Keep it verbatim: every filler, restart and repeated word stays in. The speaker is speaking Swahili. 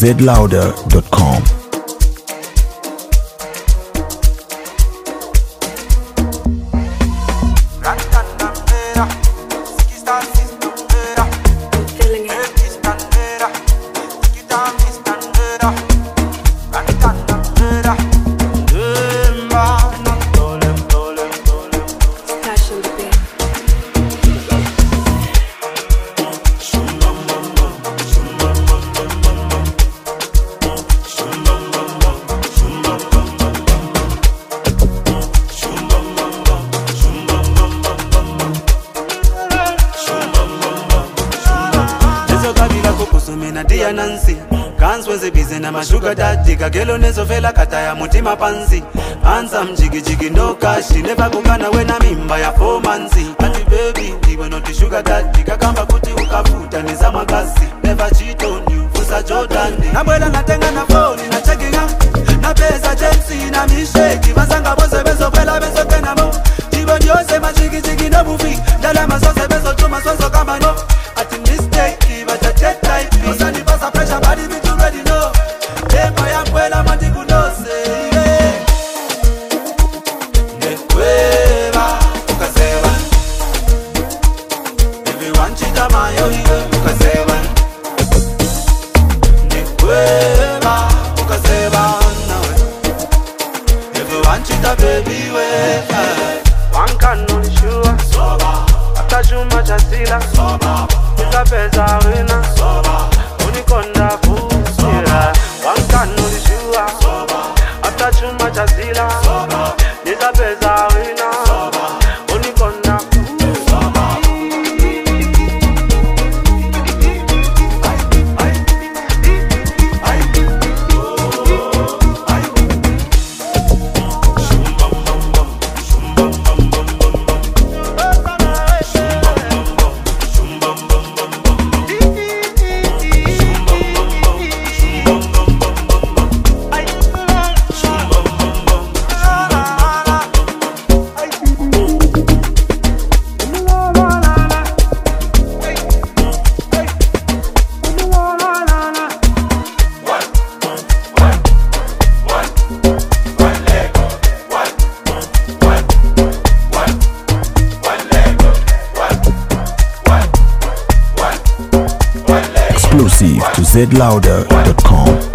z louder dot com. Nancy Kans wenze bize na mashuga daddy Kagelo nezo vela kata ya mutima panzi Ansa mjigi jigi no cash Never kukana wena mimba ya four manzi Ati baby, diwe noti sugar daddy Kakamba kuti ukafuta niza magasi Never cheat on you, fusa Jordan Nabwela natenga na phone, na checking out Na pesa James, na misheki Masanga bose bezo kwela bezo kena mo Diwe nyose majigi jigi no bufi Dala masose bezo chuma soso kama no Ati mistake, but a jet type Osani basa pressure, body me too ready no Tempa ya mkwela mandiku no say Nekweva, ukasewa Everyone chita mayo hiyo, ukasewa Nekweva, ukasewa Everyone chita baby we One can no sure Soba Atajuma chasila Soba Nisa pesa wina Soba Unikonda fusira Wankanu lishua Soba Atajuma chasila Soba Nisa pesa wina Soba Unikonda fusira Exclusive to z louder dot com.